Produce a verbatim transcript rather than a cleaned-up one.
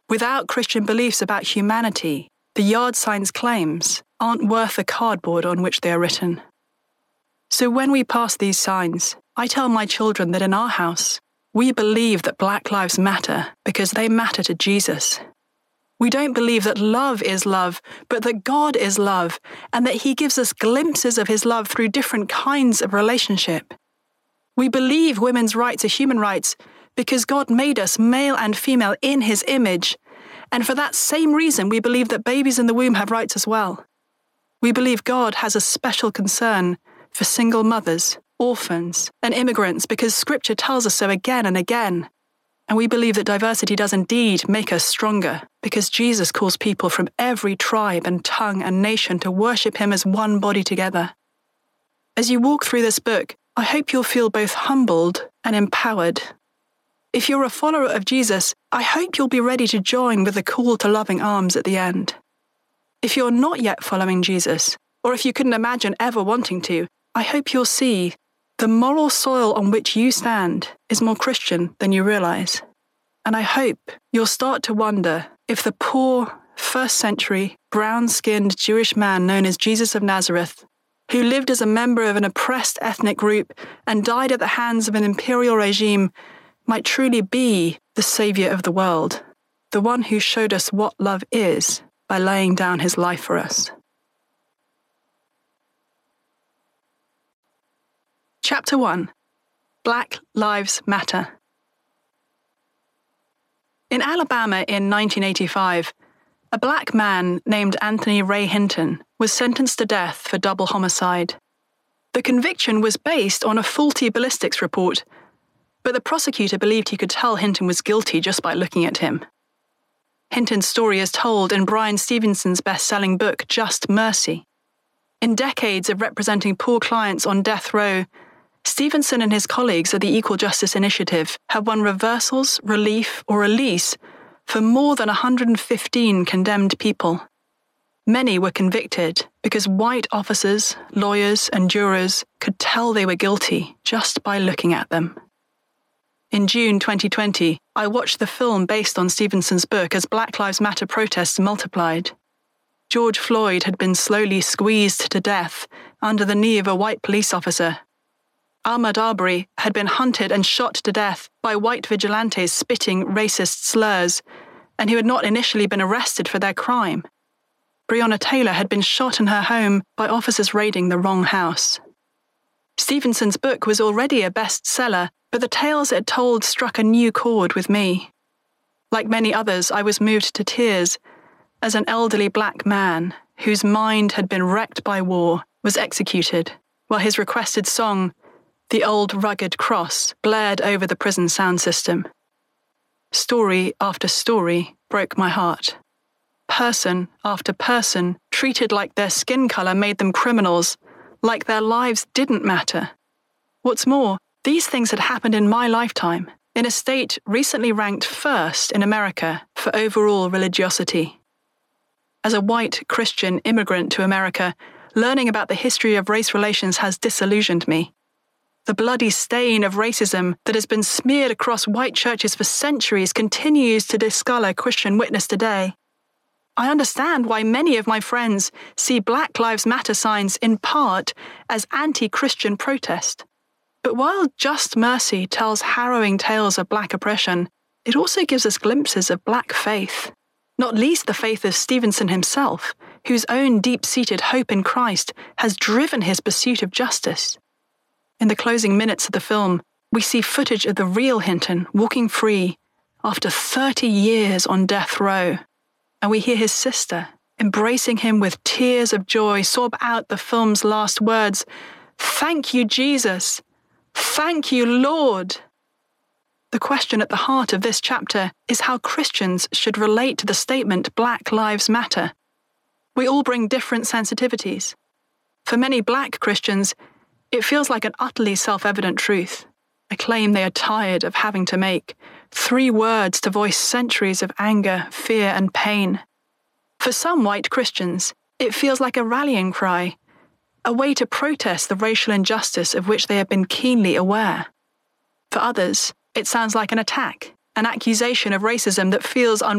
Without Christian beliefs about humanity, the yard signs' claims aren't worth the cardboard on which they are written. So when we pass these signs, I tell my children that in our house, we believe that Black Lives Matter because they matter to Jesus. We don't believe that love is love, but that God is love, and that He gives us glimpses of His love through different kinds of relationship. We believe women's rights are human rights because God made us male and female in His image, and for that same reason we believe that babies in the womb have rights as well. We believe God has a special concern for single mothers, orphans, and immigrants because Scripture tells us so again and again. And we believe that diversity does indeed make us stronger because Jesus calls people from every tribe and tongue and nation to worship Him as one body together. As you walk through this book, I hope you'll feel both humbled and empowered. If you're a follower of Jesus, I hope you'll be ready to join with the call to loving arms at the end. If you're not yet following Jesus, or if you couldn't imagine ever wanting to, I hope you'll see the moral soil on which you stand is more Christian than you realize. And I hope you'll start to wonder if the poor, first-century, brown-skinned Jewish man known as Jesus of Nazareth, who lived as a member of an oppressed ethnic group and died at the hands of an imperial regime, might truly be the savior of the world, the one who showed us what love is by laying down his life for us. Chapter one. Black Lives Matter. In Alabama in nineteen eighty-five, a black man named Anthony Ray Hinton was sentenced to death for double homicide. The conviction was based on a faulty ballistics report, but the prosecutor believed he could tell Hinton was guilty just by looking at him. Hinton's story is told in Bryan Stevenson's best-selling book, Just Mercy. In decades of representing poor clients on death row, Stevenson and his colleagues at the Equal Justice Initiative have won reversals, relief, or release for more than one hundred fifteen condemned people. Many were convicted because white officers, lawyers, and jurors could tell they were guilty just by looking at them. In June twenty twenty, I watched the film based on Stevenson's book as Black Lives Matter protests multiplied. George Floyd had been slowly squeezed to death under the knee of a white police officer. Ahmaud Arbery had been hunted and shot to death by white vigilantes spitting racist slurs, and who had not initially been arrested for their crime. Breonna Taylor had been shot in her home by officers raiding the wrong house. Stevenson's book was already a bestseller, but the tales it told struck a new chord with me. Like many others, I was moved to tears as an elderly black man whose mind had been wrecked by war was executed, while his requested song, The Old Rugged Cross, blared over the prison sound system. Story after story broke my heart. Person after person treated like their skin color made them criminals, like their lives didn't matter. What's more, these things had happened in my lifetime, in a state recently ranked first in America for overall religiosity. As a white Christian immigrant to America, learning about the history of race relations has disillusioned me. The bloody stain of racism that has been smeared across white churches for centuries continues to discolor Christian witness today. I understand why many of my friends see Black Lives Matter signs in part as anti-Christian protest. But while Just Mercy tells harrowing tales of black oppression, it also gives us glimpses of black faith, not least the faith of Stevenson himself, whose own deep-seated hope in Christ has driven his pursuit of justice. In the closing minutes of the film, we see footage of the real Hinton walking free after thirty years on death row, and we hear his sister, embracing him with tears of joy, sob out the film's last words, "Thank you, Jesus! Thank you, Lord!" The question at the heart of this chapter is how Christians should relate to the statement Black Lives Matter. We all bring different sensitivities. For many black Christians, it feels like an utterly self-evident truth, a claim they are tired of having to make, three words to voice centuries of anger, fear, and pain. For some white Christians, it feels like a rallying cry, a way to protest the racial injustice of which they have been keenly aware. For others, it sounds like an attack, an accusation of racism that feels un-